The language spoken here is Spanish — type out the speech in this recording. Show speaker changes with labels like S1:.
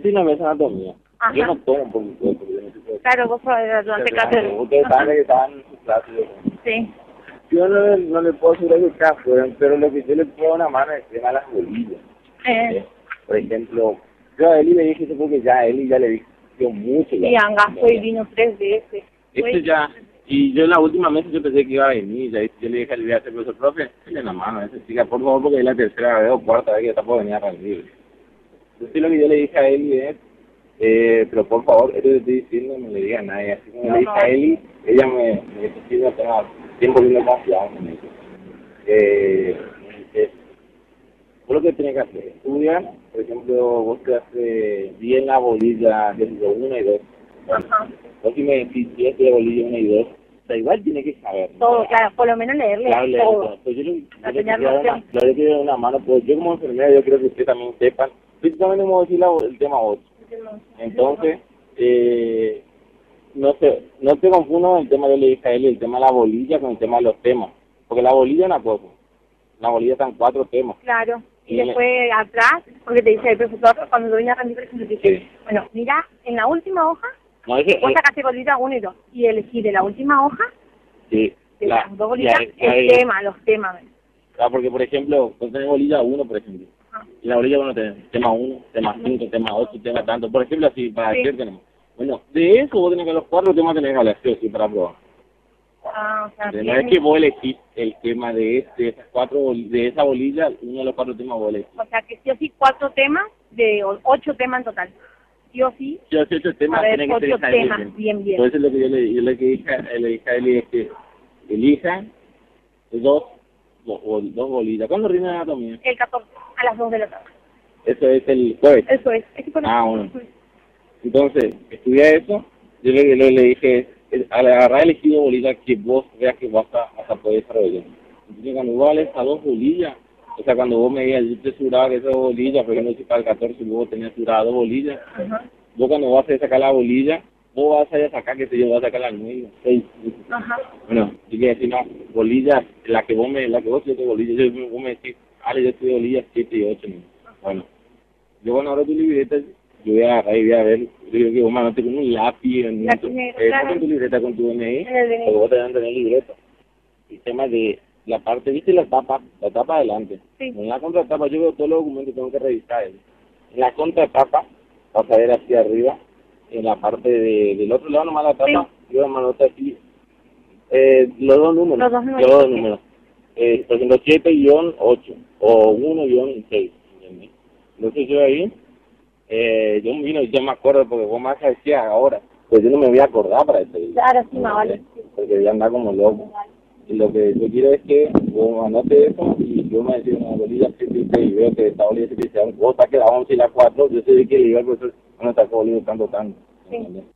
S1: estoy en la mesa de anatomía.
S2: Ajá.
S1: Yo no tomo por mi cuerpo. Yo no sé qué.
S2: Claro, vos durante clase.
S1: Ustedes saben que estaban en su clase.
S2: Sí.
S1: Yo no le puedo hacer algo acá afuera, pero lo que yo le puedo una mano es tema a las bolillas. Por ejemplo, yo a Eli le dije eso porque ya a Eli ya le dije mucho.
S2: Y Angazo y vino 3 veces.
S1: Esto ya, y yo la última vez yo pensé que iba a venir, ya yo le dije al día a profesor, profe, dale la mano a esa chica, por favor, porque es la tercera vez o cuarta vez que está por venir a rendir. Entonces lo que yo le dije a Eli es, pero por favor, esto que estoy diciendo no le diga a nadie, así como le dije a Eli, ella me dice, sí, no tengo tiempo de confianza, me dice. Vos lo que tienes que hacer, estudiar, por ejemplo, vos te haces bien la bolilla de 1 y 2.
S2: Ajá.
S1: Vos si me decís 10 de bolilla 1 y 2, o sea, igual tiene que saber, ¿no?
S2: Todo, claro, por lo menos leerle
S1: Claro,
S2: todo.
S1: pues yo le
S2: Enseñar
S1: quiero dar una mano, pues yo como enfermera, yo creo que ustedes también sepan, principalmente como decir el tema 8. Entonces, no te confundo el tema de la Israel, el tema de la bolilla con el tema de los temas, porque la bolilla es una cosa, la bolilla están 4 temas.
S2: Claro, y después atrás, porque te dice el profesor, cuando yo venía a rendir, te dice,
S1: Sí.
S2: bueno, mira, en la última hoja,
S1: No, ese,
S2: vos sacaste bolita 1 y 2, y elegí de la última hoja,
S1: sí,
S2: de las 2 bolitas, los temas.
S1: Porque, por ejemplo, vos tenés bolilla 1, por ejemplo, y la bolilla 1 tenés tema 1, tema 5, tema 8, tema tanto, por ejemplo, así, para decir tenemos. Bueno, de eso vos tenés que los 4 temas tenés que hablar, sí, para probar.
S2: O sea,
S1: No es que vos elegís el tema de esa bolilla, uno de los 4 temas vos elegís.
S2: O sea, que sí o sí 4 temas, de 8 temas en total. Sí o sí.
S1: Sí o sí 8 temas tienen que ser
S2: 8 temas, bien.
S1: Entonces lo que yo le dije a Eli es que elijan 2 bolillas. ¿Cuándo rinde la anatomía?
S2: El 14, a las 2 de la tarde.
S1: Eso es el jueves.
S2: Eso es.
S1: Bueno. Entonces, estudia eso. Yo le dije, al agarrar el elegido bolilla que vos veas que vas a poder desarrollar. Entonces, cuando vos vales a 2 bolillas, o sea, cuando vos me digas, yo te aseguraba que esas bolillas, porque no sé para el 14, vos tenías asegurado 2 bolillas. Vos cuando vas a sacar la bolilla, vos vas a ir a sacar, que sé yo, vas a sacar la 9, 6. Bueno, yo quiero decir, no, bolillas, la que vos tienes bolillas, vos me decís, yo estoy de bolillas 7 y 8, ¿no? Bueno, yo cuando ahora tu libreta, yo voy a agarrar y voy a ver, yo digo que vos manote con un lápiz, con tu libreta, con tu DNI, porque vos te van a tener libreta. El tema de la parte, ¿viste la tapa adelante?
S2: Sí.
S1: En la contratapa, yo veo todos los documentos, tengo que revisar. En la contratapa, vas a ver hacia arriba, en la parte del otro lado nomás la tapa, yo manote aquí, los 2 números. Los 2 números. Por ejemplo, 7-8, o 1-6, ¿entendés? Entonces yo ahí, yo me acuerdo porque vos más decías ahora, pues yo no me voy a acordar para eso.
S2: Claro, sí, más vale.
S1: Porque voy a andar como loco. Y lo que yo quiero es que vos anote eso y yo me decía una bolilla 7 y veo que esta bolilla 7 vos saques la 11 y la 4, yo sé de que le digo al profesor, no está bolilla tanto.
S2: Sí.